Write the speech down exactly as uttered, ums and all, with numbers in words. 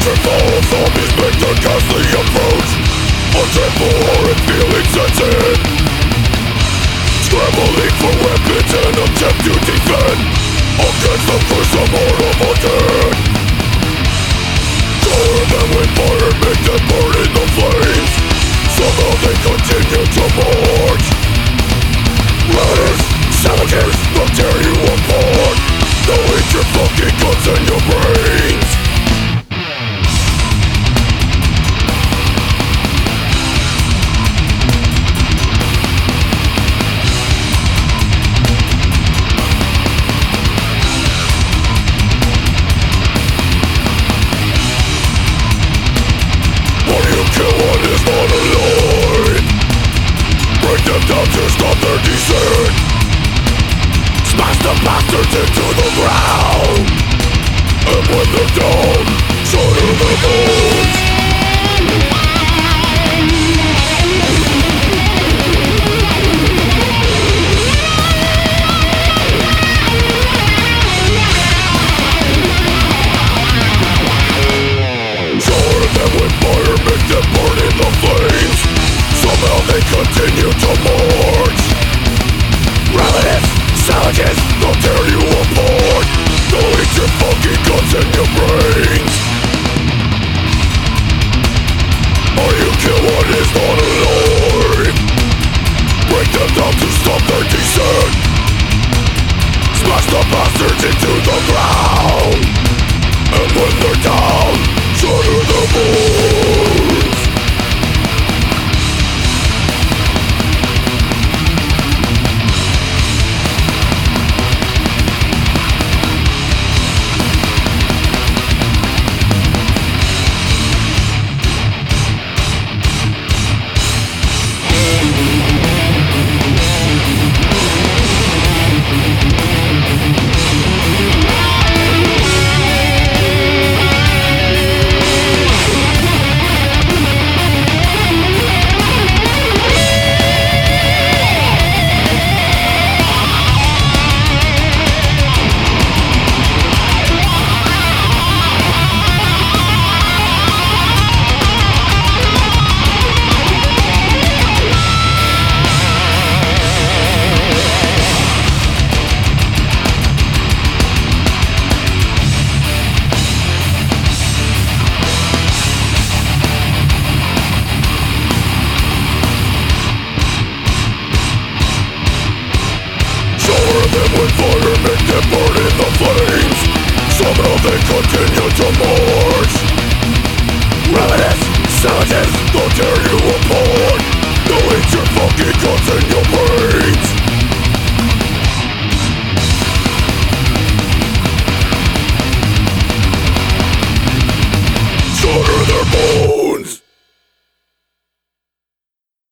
Fall zombies make their ghastly approach. Untenable horrid feelings sets in. Scrambling for weapons and attempt to defend against the gruesome horde of undead. Cover them with fire, make them burn in the flames. Somehow they continue to march. Riders, savages, they'll tear you apart. They'll eat your fucking guts and your brains. Down to stop their descent. Smash the bastards into the ground. And when they're down, shatter their bones. Shatter them with fire, make them burn in the flames. Somehow they continue to march. Relatives, savages, they'll tear you apart. They'll eat your fucking guts and your brains. Or you kill what is not alive. Break them down to stop their descent. Smash the bastards into the ground. And when they're down, shatter their bones. With fire, make them burn in the flames. Somehow they continue to march. Relatives, savages, they'll tear you apart. They'll eat your fucking guts and your brains.